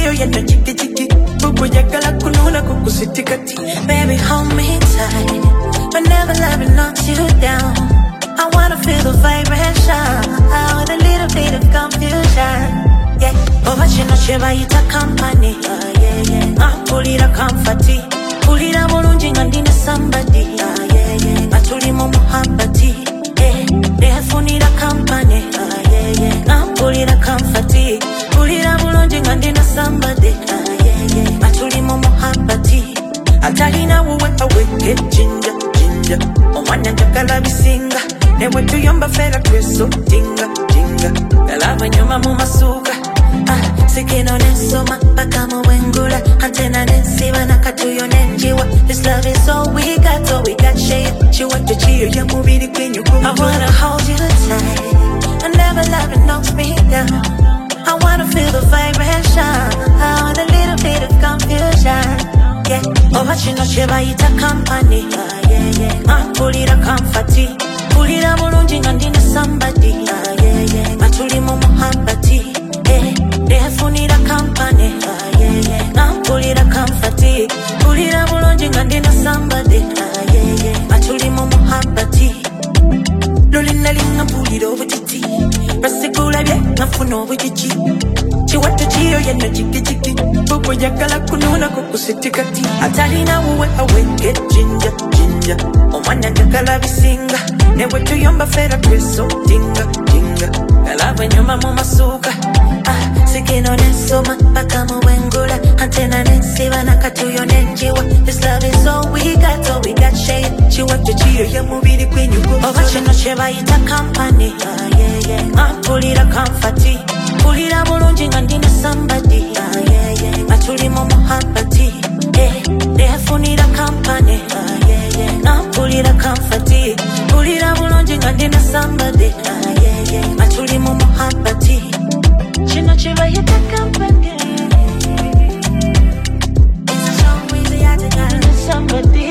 chiyo yena chiki chiki bubu yakala kununa kukusitikati. Baby, hold me tight, whenever love knocks you down. I wanna feel the vibration with a little bit of confusion. Yeah, over chino sheba ita company. Yeah, yeah. Pulira comforty, pulira bulungi nga ndina somebody. Yeah, yeah. Batuli mu muhabbati. Nefunira company. Yeah, yeah. Pulira comforty, pulira bulungi nga ndina somebody. Yeah, yeah. Batuli mu muhabbati. Atalina wuwe aweke ginger, ginger. Omwana njagala bisinga. Newe tuyomba fera kweso tinga, tinga. Galava nyuma mu masuka. Sikino nesoma paka mu wengula. Antena nesiba nakatuyo nenjiwa. This love is all we got share. Chiwato chiyo ya mubiri kwenye kuku. I wanna hold you tight, and never love it knocks me down. I wanna feel the vibration with a little bit of confusion. Yeah, over chino sheba ita company. Yeah, yeah. Pulira comforty, pulira bulungi nga ndina somebody. Yeah, yeah. Batuli mu muhabbati. Nefunira company. Yeah, yeah. Pulira comforty, pulira bulungi nga ndina somebody. Yeah, yeah. Batuli mu muhabbati. Lolina linga pulira obutiti. Basigula bye nafuna obujiji. Chiwato chiyo yena chiki chiki bubu yakala kununa kukusitikati. Atalina wuwe aweke ginger, ginger. Omwana njagala bisinga. Newe tuyomba fera kweso tinga, tinga. Galava nyuma mu masuka. Sikino nesoma paka mu wengula. Antena nesiba nakatuyo nenjiwa. This love is all we got share. Chiwato chiyo ya mubiri kwenye kuku. Over chino sheba ita company. Yeah, yeah. Pulira comforty, pulira bulungi nga ndina somebody. Yeah, yeah. Batuli mu muhabbati. Nefunira company. Yeah, yeah. Pulira comforty, pulira bulungi nga ndina somebody. Yeah, yeah. Batuli mu muhabbati. Chino chiba yita company. It's a song we say I somebody.